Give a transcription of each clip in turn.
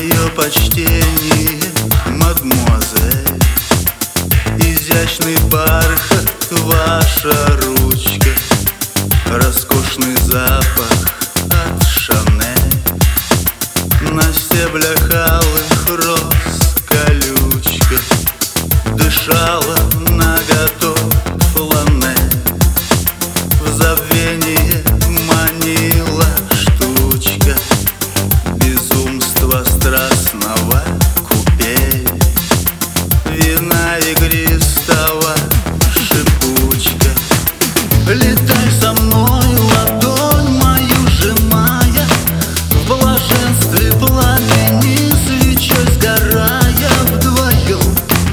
Мое почтение, мадемуазель. Изящный бархат, ваша ручка, роскошный запах от Шанель. На стеблях алых роз колючка дышала наготов фланель. В забвение манила штучка безумства страстного купель. Вина игристого шипучка. Летай со мной, ладонь мою сжимая, в блаженстве пламени свечой сгорая вдвоем.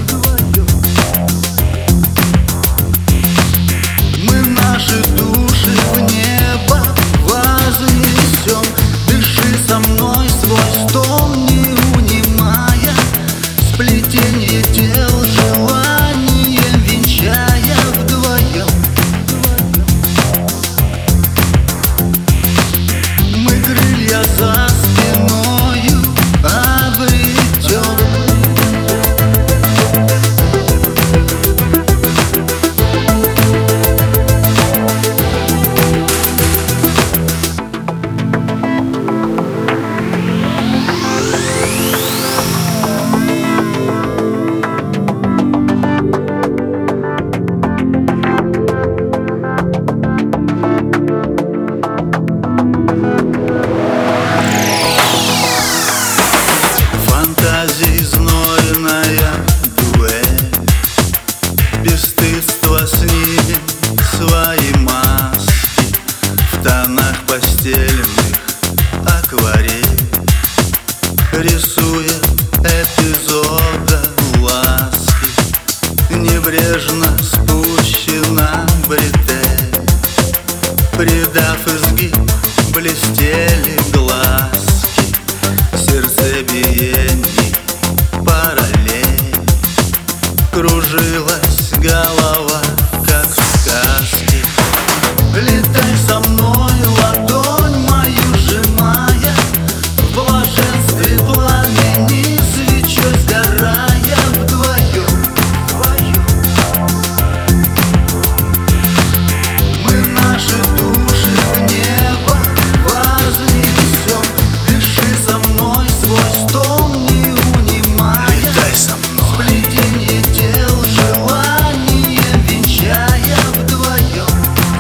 Мы наши души в небо вознесем. Дыши со мной свой стон, не унимая, сплетенье тел желанием венчая вдвоем. Мы крылья за спиною обретем. Фантазии знойная дуэль, бесстыдство снимем свои маски в тонах постельных акварель, рисуя эпизоды ласки. Небрежно спущена бретель, придав изгиб, блестели глазки. Сердцебиений параллель, кружилась голова, как в сказке. Летай со мной, ладонь мою сжимая, в блаженстве пламени свечой сгорая вдвоем. Мы наши души в небо вознесем. Дыши со мной свой стон, не унимая, летай со мной, сплетенье тел желанием венчая вдвоем.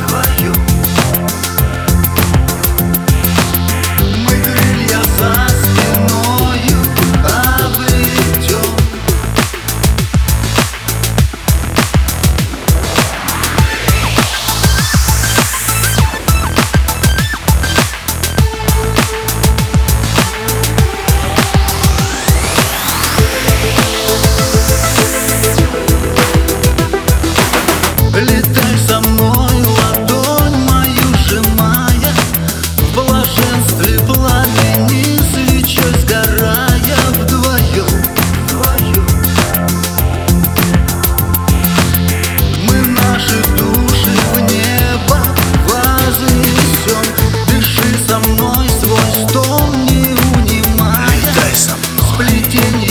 Мы крылья за спиною обретем. Летай со мной, ладонь мою сжимая, в блаженстве пламени свечой сгорая вдвоем. Мы наши души в небо вознесем. Дыши со мной свой стон, не унимая, летай со мной, сплетенье